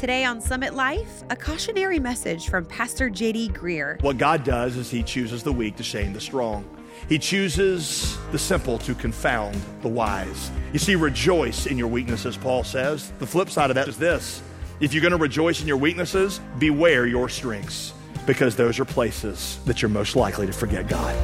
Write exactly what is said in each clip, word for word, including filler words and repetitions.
Today on Summit Life, a cautionary message from Pastor J D Greear. What God does is he chooses the weak to shame the strong. He chooses the simple to confound the wise. You see, rejoice in your weaknesses, Paul says. The flip side of that is this. If you're going to rejoice in your weaknesses, beware your strengths, because those are places that you're most likely to forget God.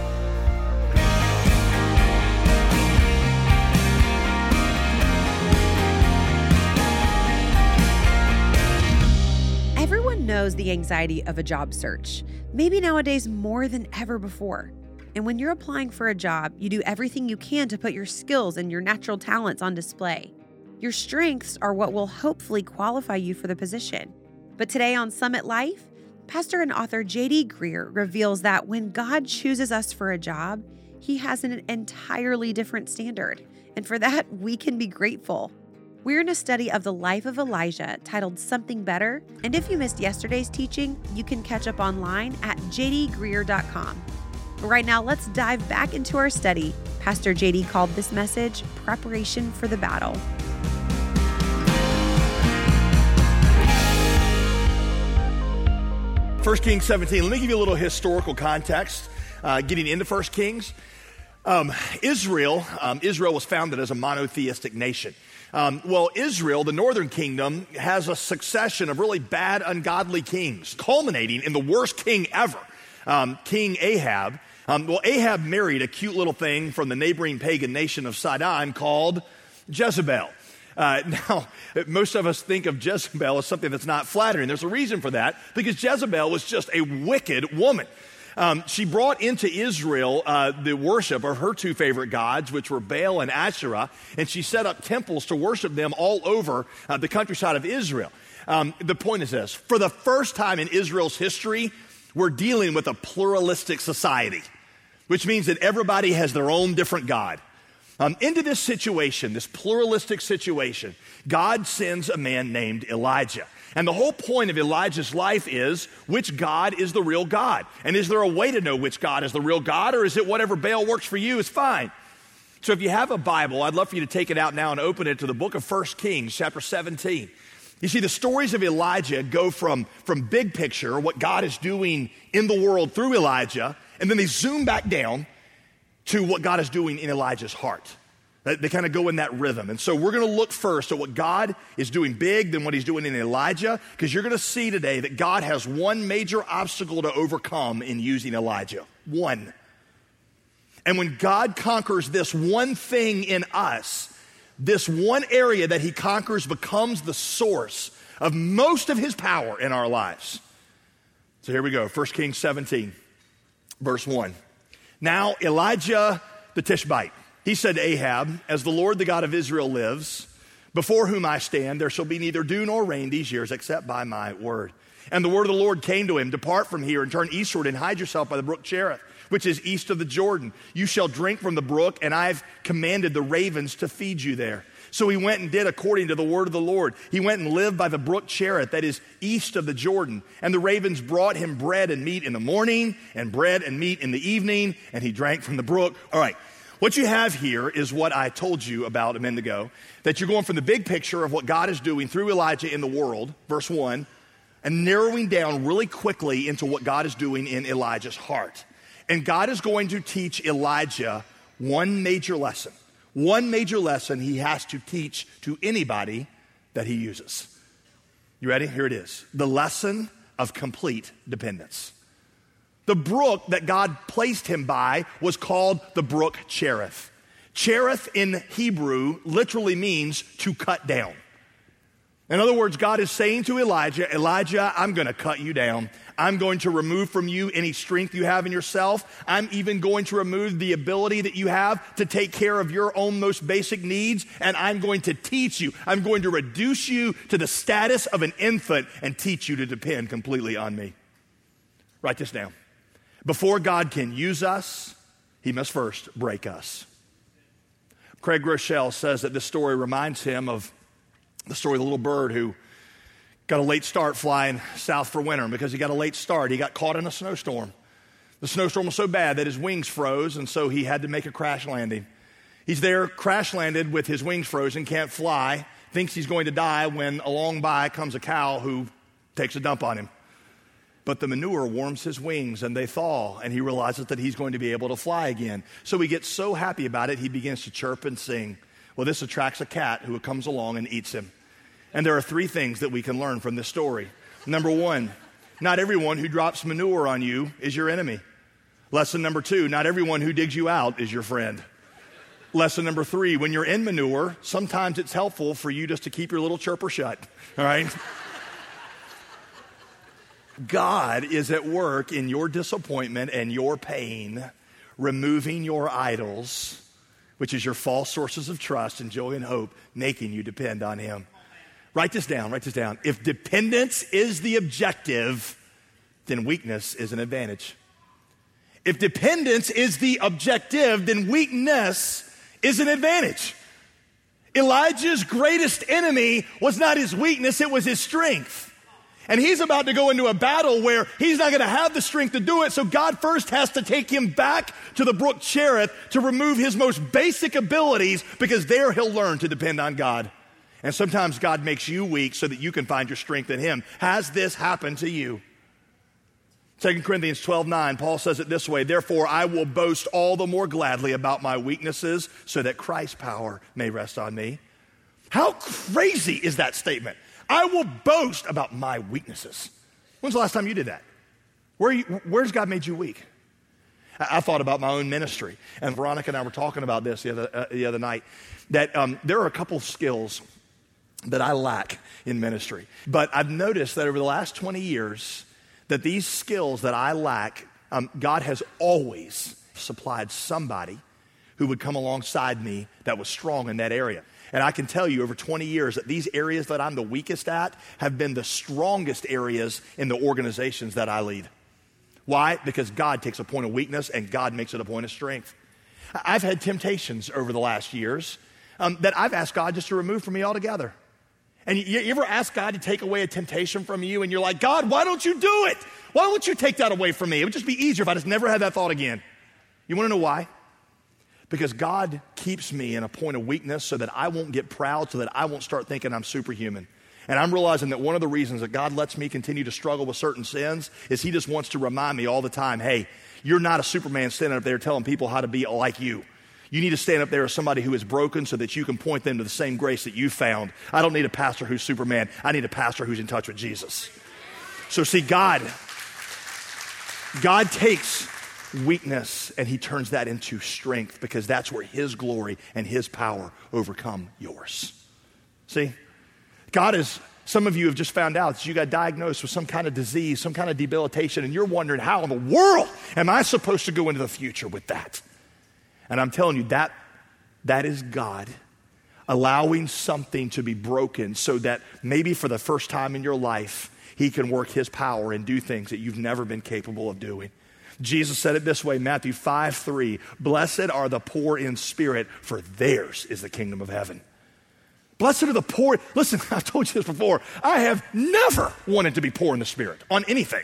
Everyone knows the anxiety of a job search, maybe nowadays more than ever before. And when you're applying for a job, you do everything you can to put your skills and your natural talents on display. Your strengths are what will hopefully qualify you for the position. But today on Summit Life, pastor and author J D Greear reveals that when God chooses us for a job, he has an entirely different standard. And for that, we can be grateful. We're in a study of the life of Elijah titled Something Better. And if you missed yesterday's teaching, you can catch up online at j d greear dot com. But right now, let's dive back into our study. Pastor J D called this message Preparation for the Battle. First Kings seventeen, let me give you a little historical context, uh, getting into First Kings. Um, Israel, um, Israel was founded as a monotheistic nation. Um, well, Israel, the northern kingdom, has a succession of really bad, ungodly kings, culminating in the worst king ever, um, King Ahab. Um, well, Ahab married a cute little thing from the neighboring pagan nation of Sidon called Jezebel. Uh, now, most of us think of Jezebel as something that's not flattering. There's a reason for that, because Jezebel was just a wicked woman. Um, she brought into Israel uh, the worship of her two favorite gods, which were Baal and Asherah, and she set up temples to worship them all over uh, the countryside of Israel. Um, the point is this: for the first time in Israel's history, we're dealing with a pluralistic society, which means that everybody has their own different God. Um, into this situation, this pluralistic situation, God sends a man named Elijah. And the whole point of Elijah's life is, which God is the real God? And is there a way to know which God is the real God, or is it whatever Baal works for you is fine? So if you have a Bible, I'd love for you to take it out now and open it to the book of First Kings, chapter seventeen. You see, the stories of Elijah go from, from big picture, what God is doing in the world through Elijah, and then they zoom back down to what God is doing in Elijah's heart. They, they kind of go in that rhythm. And so we're going to look first at what God is doing big, then what he's doing in Elijah, because you're going to see today that God has one major obstacle to overcome in using Elijah. One. And when God conquers this one thing in us, this one area that he conquers becomes the source of most of his power in our lives. So here we go, First Kings seventeen, verse one. Now Elijah the Tishbite, he said to Ahab, as the Lord, the God of Israel lives, before whom I stand, there shall be neither dew nor rain these years except by my word. And the word of the Lord came to him, depart from here and turn eastward and hide yourself by the brook Cherith, which is east of the Jordan. You shall drink from the brook, and I've commanded the ravens to feed you there. So he went and did according to the word of the Lord. He went and lived by the brook Cherith, that is east of the Jordan. And the ravens brought him bread and meat in the morning, and bread and meat in the evening, and he drank from the brook. All right. What you have here is what I told you about a minute ago, that you're going from the big picture of what God is doing through Elijah in the world, verse one, and narrowing down really quickly into what God is doing in Elijah's heart. And God is going to teach Elijah one major lesson. One major lesson he has to teach to anybody that he uses. You ready? Here it is. The lesson of complete dependence. The brook that God placed him by was called the brook Cherith. Cherith in Hebrew literally means to cut down. In other words, God is saying to Elijah, Elijah, I'm going to cut you down. I'm going to remove from you any strength you have in yourself. I'm even going to remove the ability that you have to take care of your own most basic needs, and I'm going to teach you. I'm going to reduce you to the status of an infant and teach you to depend completely on me. Write this down. Before God can use us, he must first break us. Craig Rochelle says that this story reminds him of the story of the little bird who got a late start flying south for winter. And because he got a late start, he got caught in a snowstorm. The snowstorm was so bad that his wings froze, and so he had to make a crash landing. He's there, crash landed with his wings frozen, can't fly, thinks he's going to die when along by comes a cow who takes a dump on him. But the manure warms his wings and they thaw, and he realizes that he's going to be able to fly again. So he gets so happy about it, he begins to chirp and sing. Well, this attracts a cat who comes along and eats him. And there are three things that we can learn from this story. Number one, not everyone who drops manure on you is your enemy. Lesson number two, not everyone who digs you out is your friend. Lesson number three, when you're in manure, sometimes it's helpful for you just to keep your little chirper shut, all right? God is at work in your disappointment and your pain, removing your idols, which is your false sources of trust and joy and hope, making you depend on him. Write this down, write this down. If dependence is the objective, then weakness is an advantage. If dependence is the objective, then weakness is an advantage. Elijah's greatest enemy was not his weakness, it was his strength. And he's about to go into a battle where he's not going to have the strength to do it, so God first has to take him back to the brook Cherith to remove his most basic abilities, because there he'll learn to depend on God. And sometimes God makes you weak so that you can find your strength in him. Has this happened to you? Second Corinthians twelve nine, Paul says it this way, therefore I will boast all the more gladly about my weaknesses so that Christ's power may rest on me. How crazy is that statement? I will boast about my weaknesses. When's the last time you did that? Where you, where's God made you weak? I, I thought about my own ministry, and Veronica and I were talking about this the other, uh, the other night, that um, there are a couple skills that I lack in ministry. But I've noticed that over the last twenty years, that these skills that I lack, um, God has always supplied somebody who would come alongside me that was strong in that area. And I can tell you over twenty years that these areas that I'm the weakest at have been the strongest areas in the organizations that I lead. Why? Because God takes a point of weakness and God makes it a point of strength. I've had temptations over the last years um, that I've asked God just to remove from me altogether. And you, you ever ask God to take away a temptation from you and you're like, God, why don't you do it? Why don't you take that away from me? It would just be easier if I just never had that thought again. You want to know why? Because God keeps me in a point of weakness so that I won't get proud, so that I won't start thinking I'm superhuman. And I'm realizing that one of the reasons that God lets me continue to struggle with certain sins is he just wants to remind me all the time, hey, you're not a Superman standing up there telling people how to be like you. You need to stand up there as somebody who is broken so that you can point them to the same grace that you found. I don't need a pastor who's Superman. I need a pastor who's in touch with Jesus. So see, God, God takes weakness and he turns that into strength, because that's where his glory and his power overcome yours. See, God is, some of you have just found out that you got diagnosed with some kind of disease, some kind of debilitation, and you're wondering, how in the world am I supposed to go into the future with that? And I'm telling you, that that is God allowing something to be broken so that maybe for the first time in your life, he can work his power and do things that you've never been capable of doing. Jesus said it this way, Matthew five three, blessed are the poor in spirit, for theirs is the kingdom of heaven. Blessed are the poor. Listen, I've told you this before. I have never wanted to be poor in the spirit on anything.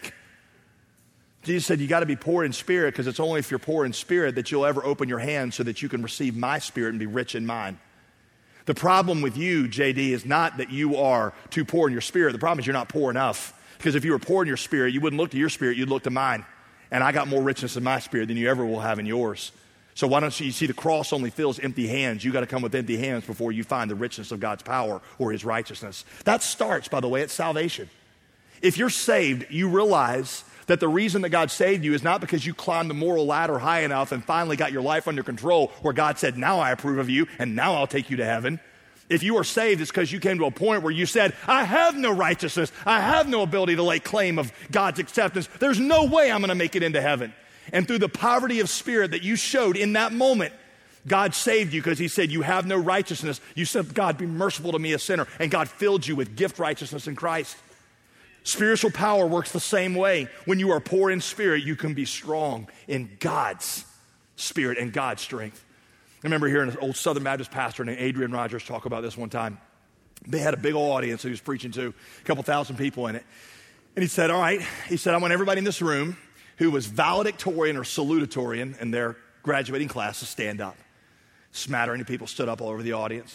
Jesus said you got to be poor in spirit, because it's only if you're poor in spirit that you'll ever open your hands so that you can receive my spirit and be rich in mine. The problem with you, J D, is not that you are too poor in your spirit. The problem is you're not poor enough. Because if you were poor in your spirit, you wouldn't look to your spirit, you'd look to mine. And I got more richness in my spirit than you ever will have in yours. So why don't you, you see the cross only fills empty hands. You got to come with empty hands before you find the richness of God's power or his righteousness. That starts, by the way, at salvation. If you're saved, you realize that the reason that God saved you is not because you climbed the moral ladder high enough and finally got your life under control, where God said, now I approve of you and now I'll take you to heaven. If you are saved, it's because you came to a point where you said, I have no righteousness. I have no ability to lay claim of God's acceptance. There's no way I'm going to make it into heaven. And through the poverty of spirit that you showed in that moment, God saved you because he said, you have no righteousness. You said, God, be merciful to me, a sinner. And God filled you with gift righteousness in Christ. Spiritual power works the same way. When you are poor in spirit, you can be strong in God's spirit and God's strength. I remember hearing an old Southern Baptist pastor named Adrian Rogers talk about this one time. They had a big old audience that he was preaching to, a couple thousand people in it. And he said, all right, he said, I want everybody in this room who was valedictorian or salutatorian in their graduating class to stand up. Smattering of people stood up all over the audience.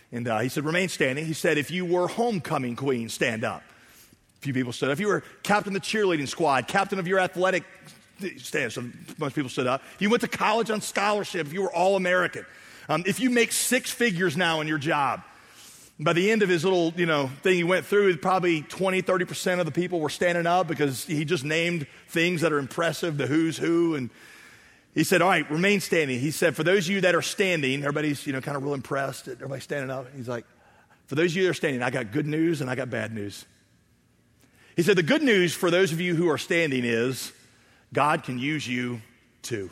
And uh, he said, remain standing. He said, if you were homecoming queen, stand up. A few people stood up. If you were captain of the cheerleading squad, captain of your athletic stand, so most people stood up. If you went to college on scholarship, if you were all-American. Um, if you make six figures now in your job, by the end of his little, you know, thing he went through, probably twenty, thirty percent of the people were standing up because he just named things that are impressive, the who's who. And he said, all right, remain standing. He said, for those of you that are standing, everybody's, you know, kind of real impressed. Everybody's standing up. He's like, for those of you that are standing, I got good news and I got bad news. He said, the good news for those of you who are standing is God can use you too.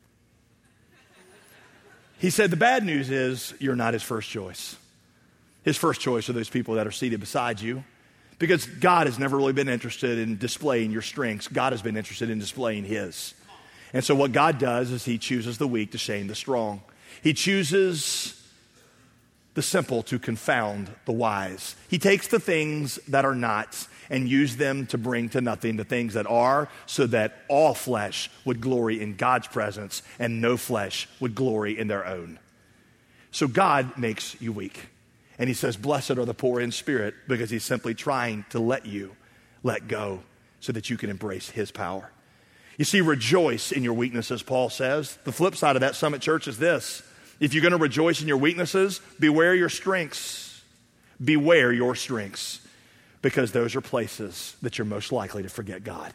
He said, the bad news is you're not his first choice. His first choice are those people that are seated beside you, because God has never really been interested in displaying your strengths. God has been interested in displaying his. And so what God does is he chooses the weak to shame the strong. He chooses the simple to confound the wise. He takes the things that are not and use them to bring to nothing the things that are, so that all flesh would glory in God's presence and no flesh would glory in their own. So God makes you weak. And he says, blessed are the poor in spirit, because he's simply trying to let you let go so that you can embrace his power. You see, rejoice in your weaknesses, Paul says. The flip side of that, Summit Church, is this. If you're going to rejoice in your weaknesses, beware your strengths. Beware your strengths, because those are places that you're most likely to forget God.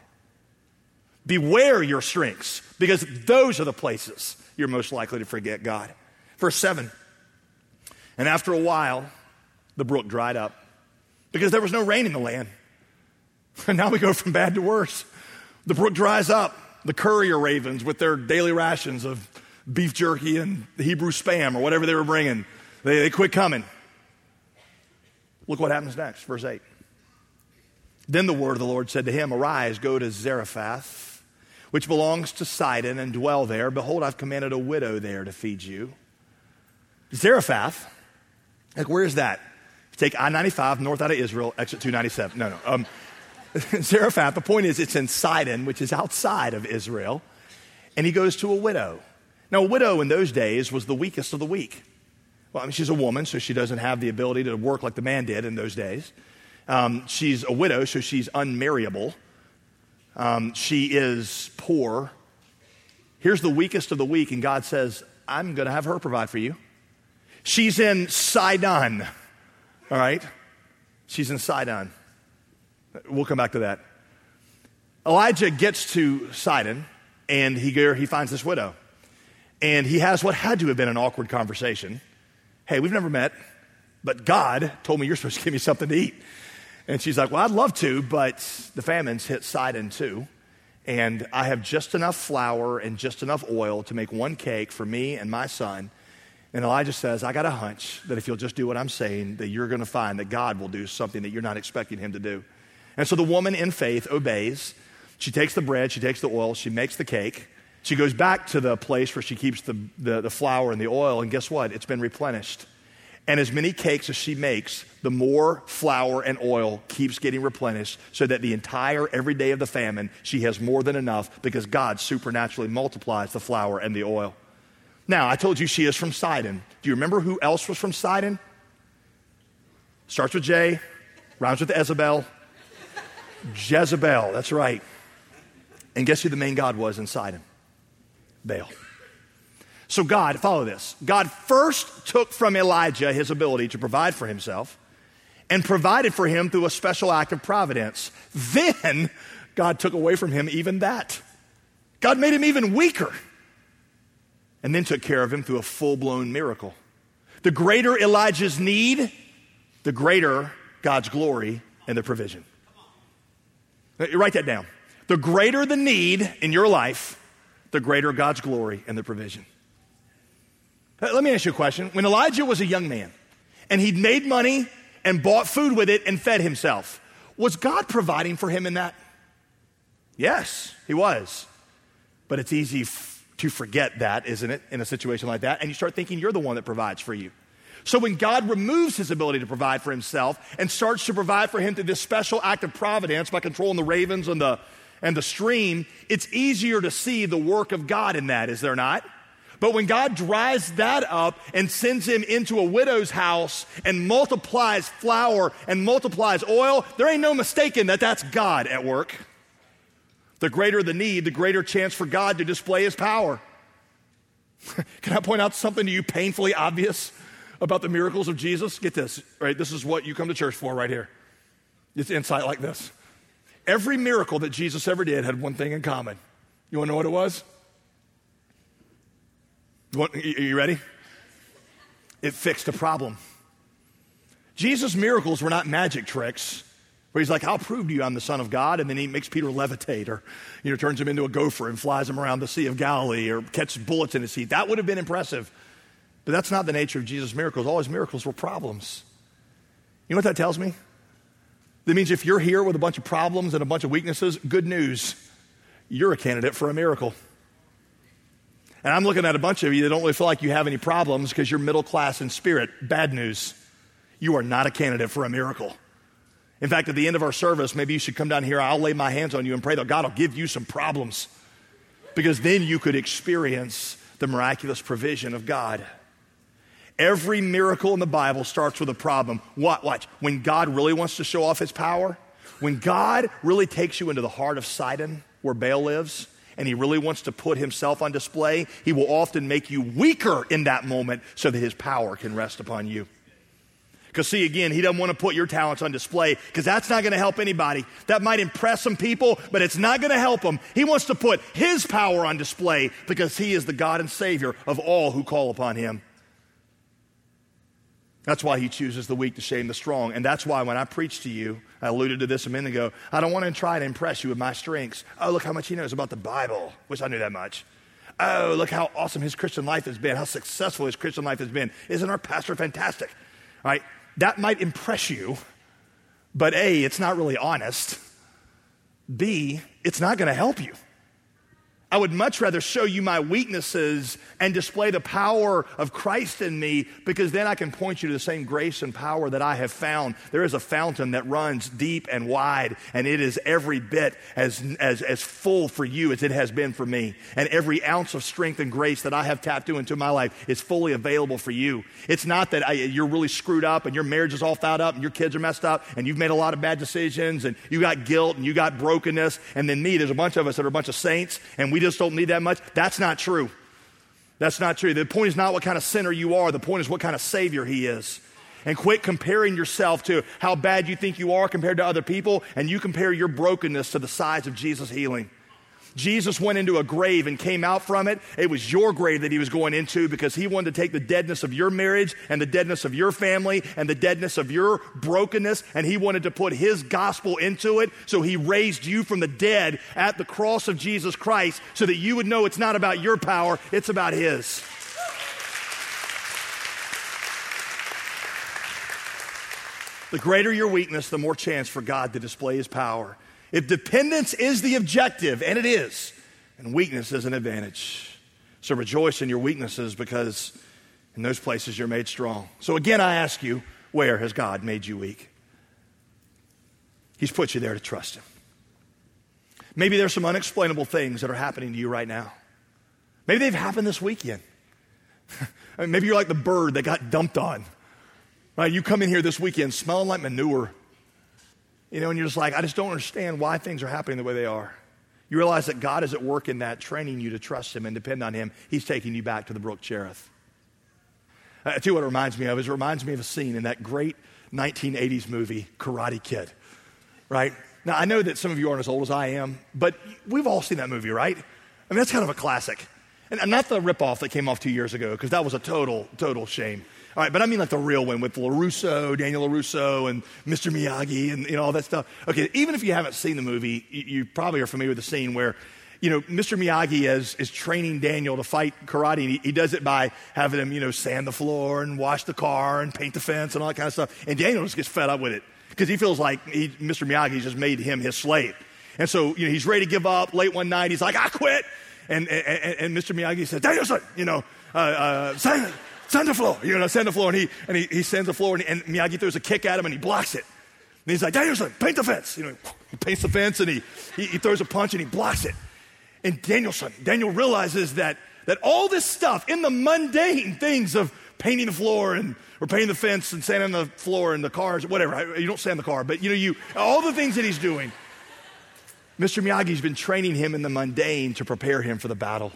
Beware your strengths, because those are the places you're most likely to forget God. Verse seven. And after a while, the brook dried up because there was no rain in the land. And now we go from bad to worse. The brook dries up. The courier ravens with their daily rations of beef jerky and Hebrew spam or whatever they were bringing, they, they quit coming. Look what happens next, verse eight. Then the word of the Lord said to him, arise, go to Zarephath, which belongs to Sidon, and dwell there. Behold, I've commanded a widow there to feed you. Zarephath. Like, where is that? Take I ninety-five north out of Israel, exit two ninety-seven. No, no. Um, Zarephath, the point is it's in Sidon, which is outside of Israel. And he goes to a widow. Now, a widow in those days was the weakest of the weak. Well, I mean, she's a woman, so she doesn't have the ability to work like the man did in those days. Um, she's a widow, so she's unmarriable. Um, she is poor. Here's the weakest of the weak, and God says, I'm going to have her provide for you. She's in Sidon, all right? She's in Sidon. We'll come back to that. Elijah gets to Sidon, and he, he finds this widow. And he has what had to have been an awkward conversation. Hey, we've never met, but God told me you're supposed to give me something to eat. And she's like, well, I'd love to, but the famine's hit Sidon too. And I have just enough flour and just enough oil to make one cake for me and my son. And Elijah says, I got a hunch that if you'll just do what I'm saying, that you're going to find that God will do something that you're not expecting him to do. And so the woman in faith obeys. She takes the bread, she takes the oil, she makes the cake. She goes back to the place where she keeps the, the, the flour and the oil, and guess what? It's been replenished. And as many cakes as she makes, the more flour and oil keeps getting replenished, so that the entire every day of the famine, she has more than enough, because God supernaturally multiplies the flour and the oil. Now, I told you she is from Sidon. Do you remember who else was from Sidon? Starts with J, rhymes with Jezebel. Jezebel, that's right. And guess who the main god was in Sidon? Baal. So God, follow this. God first took from Elijah his ability to provide for himself and provided for him through a special act of providence. Then God took away from him even that. God made him even weaker, and then took care of him through a full-blown miracle. The greater Elijah's need, the greater God's glory and the provision. You write that down. The greater the need in your life, the greater God's glory and the provision. Let me ask you a question. When Elijah was a young man and he'd made money and bought food with it and fed himself, was God providing for him in that? Yes, he was. But it's easy f- to forget that, isn't it, in a situation like that? And you start thinking you're the one that provides for you. So when God removes his ability to provide for himself and starts to provide for him through this special act of providence by controlling the ravens and the, and the stream, it's easier to see the work of God in that, is there not? But when God dries that up and sends him into a widow's house and multiplies flour and multiplies oil, there ain't no mistaking that that's God at work. The greater the need, the greater chance for God to display his power. Can I point out something to you painfully obvious about the miracles of Jesus? Get this, right? This is what you come to church for right here. It's insight like this. Every miracle that Jesus ever did had one thing in common. You want to know what it was? What, are you ready? It fixed a problem. Jesus' miracles were not magic tricks where he's like, I'll prove to you I'm the Son of God, and then he makes Peter levitate or, you know, turns him into a gopher and flies him around the Sea of Galilee or catches bullets in his teeth. That would have been impressive. But that's not the nature of Jesus' miracles. All his miracles were problems. You know what that tells me? That means if you're here with a bunch of problems and a bunch of weaknesses, good news, you're a candidate for a miracle. And I'm looking at a bunch of you that don't really feel like you have any problems because you're middle class in spirit. Bad news. You are not a candidate for a miracle. In fact, at the end of our service, maybe you should come down here. I'll lay my hands on you and pray that God will give you some problems because then you could experience the miraculous provision of God. Every miracle in the Bible starts with a problem. What? Watch. When God really wants to show off his power, when God really takes you into the heart of Sidon where Baal lives, and he really wants to put himself on display, he will often make you weaker in that moment so that his power can rest upon you. Because see, again, he doesn't want to put your talents on display because that's not going to help anybody. That might impress some people, but it's not going to help them. He wants to put his power on display because he is the God and Savior of all who call upon him. That's why he chooses the weak to shame the strong. And that's why when I preach to you, I alluded to this a minute ago, I don't want to try to impress you with my strengths. Oh, look how much he knows about the Bible. Wish I knew that much. Oh, look how awesome his Christian life has been, how successful his Christian life has been. Isn't our pastor fantastic? All right, that might impress you, but A, it's not really honest. B, it's not going to help you. I would much rather show you my weaknesses and display the power of Christ in me because then I can point you to the same grace and power that I have found. There is a fountain that runs deep and wide, and it is every bit as, as, as full for you as it has been for me. And every ounce of strength and grace that I have tapped into my life is fully available for you. It's not that I, you're really screwed up and your marriage is all fouled up and your kids are messed up and you've made a lot of bad decisions and you got guilt and you got brokenness. And then me, there's a bunch of us that are a bunch of saints and we just don't need that much. That's not true. That's not true. The point is not what kind of sinner you are. The point is what kind of Savior he is. And quit comparing yourself to how bad you think you are compared to other people, and you compare your brokenness to the size of Jesus' healing. Jesus went into a grave and came out from it. It was your grave that he was going into because he wanted to take the deadness of your marriage and the deadness of your family and the deadness of your brokenness, and he wanted to put his gospel into it. So he raised you from the dead at the cross of Jesus Christ so that you would know it's not about your power, it's about his. The greater your weakness, the more chance for God to display his power. If dependence is the objective, and it is, and weakness is an advantage. So rejoice in your weaknesses because in those places you're made strong. So again, I ask you, where has God made you weak? He's put you there to trust him. Maybe there's some unexplainable things that are happening to you right now. Maybe they've happened this weekend. Maybe you're like the bird that got dumped on. Right? You come in here this weekend smelling like manure. You know, and you're just like, I just don't understand why things are happening the way they are. You realize that God is at work in that, training you to trust him and depend on him. He's taking you back to the Brook Cherith. I tell you what it reminds me of is it reminds me of a scene in that great nineteen eighties movie, Karate Kid, right? Now, I know that some of you aren't as old as I am, but we've all seen that movie, right? I mean, that's kind of a classic. And not the ripoff that came off two years ago, because that was a total, total shame. All right, but I mean like the real one with LaRusso, Daniel LaRusso, and Mister Miyagi, and you know all that stuff. Okay, even if you haven't seen the movie, you, you probably are familiar with the scene where, you know, Mister Miyagi is, is training Daniel to fight karate, and he, he does it by having him, you know, sand the floor and wash the car and paint the fence and all that kind of stuff. And Daniel just gets fed up with it because he feels like he, Mister Miyagi just made him his slave. And so, you know, he's ready to give up. Late one night, he's like, I quit. And, and, and Mister Miyagi says, Danielson, you know, uh, uh, sand, sand the floor, you know, sand the floor. And he, and he, he sands the floor, and, and Miyagi throws a kick at him, and he blocks it. And he's like, Danielson, paint the fence. You know, he paints the fence, and he, he, he throws a punch, and he blocks it. And Danielson, Daniel realizes that that all this stuff in the mundane things of painting the floor and or painting the fence and sanding the floor and the cars, whatever. You don't sand the car, but you know, you all the things that he's doing. Mister Miyagi's been training him in the mundane to prepare him for the battle.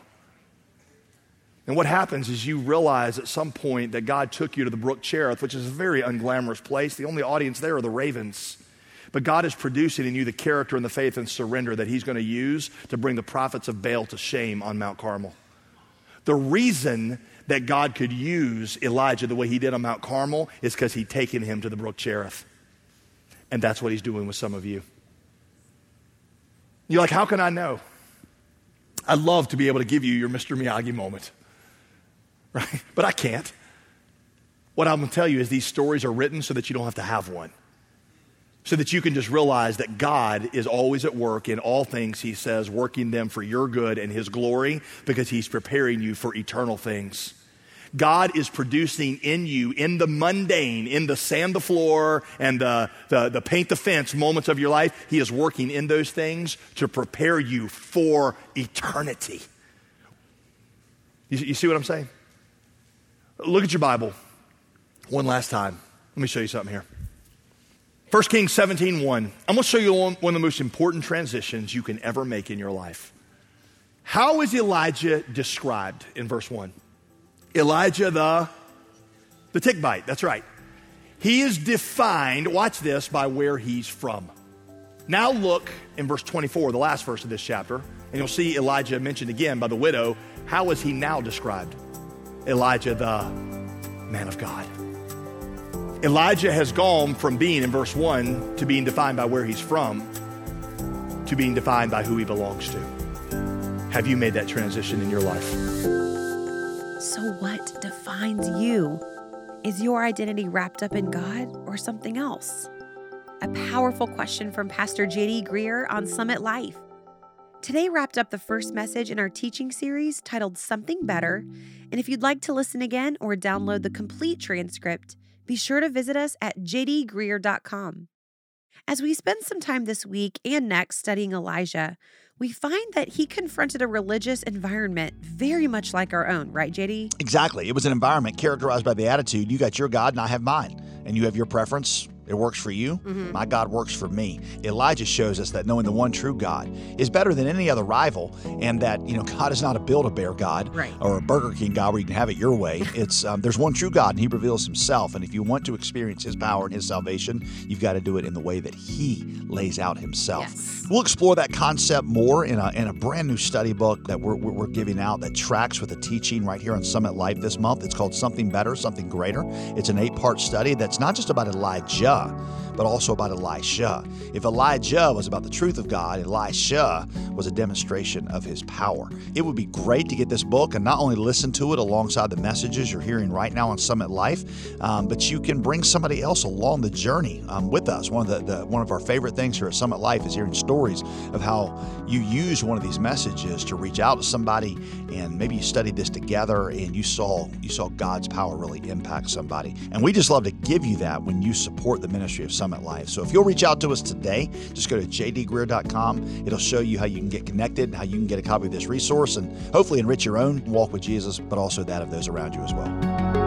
And what happens is you realize at some point that God took you to the Brook Cherith, which is a very unglamorous place. The only audience there are the ravens. But God is producing in you the character and the faith and surrender that he's going to use to bring the prophets of Baal to shame on Mount Carmel. The reason that God could use Elijah the way he did on Mount Carmel is because he'd taken him to the Brook Cherith. And that's what he's doing with some of you. You're like, how can I know? I'd love to be able to give you your Mister Miyagi moment, right? But I can't. What I'm going to tell you is these stories are written so that you don't have to have one. So that you can just realize that God is always at work in all things, he says, working them for your good and his glory because he's preparing you for eternal things. God is producing in you, in the mundane, in the sand the floor and the, the, the paint the fence moments of your life, he is working in those things to prepare you for eternity. You, you see what I'm saying? Look at your Bible one last time. Let me show you something here. First Kings seventeen one. I'm going to show you one of the most important transitions you can ever make in your life. How is Elijah described in verse one? Elijah the, the tick bite, that's right. He is defined, watch this, by where he's from. Now look in verse twenty-four, the last verse of this chapter, and you'll see Elijah mentioned again by the widow. How is he now described? Elijah the man of God. Elijah has gone from being in verse one to being defined by where he's from to being defined by who he belongs to. Have you made that transition in your life? So what defines you? Is your identity wrapped up in God or something else? A powerful question from Pastor J D Greear on Summit Life. Today wrapped up the first message in our teaching series titled Something Better. And if you'd like to listen again or download the complete transcript, be sure to visit us at j d greear dot com. As we spend some time this week and next studying Elijah, we find that he confronted a religious environment very much like our own, right, J D? Exactly. It was an environment characterized by the attitude, you got your God and I have mine, and you have your preference. It works for you. Mm-hmm. My God works for me. Elijah shows us that knowing the one true God is better than any other rival, and that, you know, God is not a Build-A-Bear God, right, or a Burger King God where you can have it your way. It's um, there's one true God, and he reveals himself. And if you want to experience his power and his salvation, you've got to do it in the way that he lays out himself. Yes. We'll explore that concept more in a in a brand new study book that we're we're giving out that tracks with the teaching right here on Summit Life this month. It's called Something Better, Something Greater. It's an eight-part study that's not just about Elijah, but also about Elisha. If Elijah was about the truth of God, Elisha was a demonstration of his power. It would be great to get this book and not only listen to it alongside the messages you're hearing right now on Summit Life, um, but you can bring somebody else along the journey um, with us. One of the, the one of our favorite things here at Summit Life is hearing stories of how you use one of these messages to reach out to somebody, and maybe you studied this together and you saw you saw God's power really impact somebody. And we just love to give you that when you support the ministry of Summit Life. So if you'll reach out to us today, just go to j d greear dot com. It'll show you how you can get connected, how you can get a copy of this resource, and hopefully enrich your own walk with Jesus, but also that of those around you as well.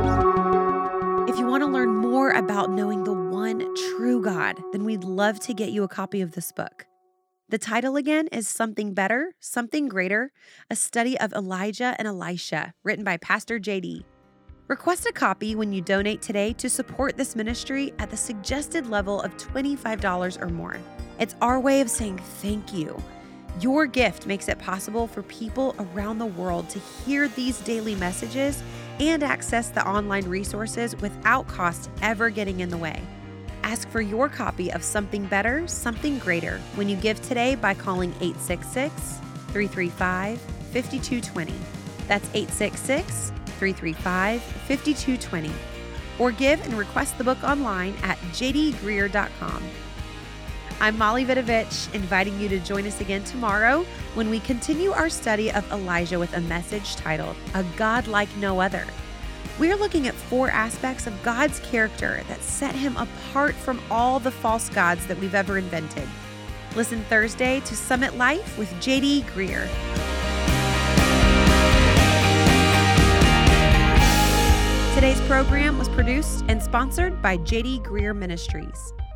If you want to learn more about knowing the one true God, then we'd love to get you a copy of this book. The title again is Something Better, Something Greater, a study of Elijah and Elisha, written by Pastor J D. Request a copy when you donate today to support this ministry at the suggested level of twenty-five dollars or more. It's our way of saying thank you. Your gift makes it possible for people around the world to hear these daily messages and access the online resources without cost ever getting in the way. Ask for your copy of Something Better, Something Greater when you give today by calling eight six six, three three five, five two two zero. That's eight six six, three three five, five two two zero. Or give and request the book online at j d greear dot com. I'm Molly Vidovich, inviting you to join us again tomorrow when we continue our study of Elijah with a message titled, A God Like No Other. We're looking at four aspects of God's character that set him apart from all the false gods that we've ever invented. Listen Thursday to Summit Life with J D Greear. Today's program was produced and sponsored by J D Greer Ministries.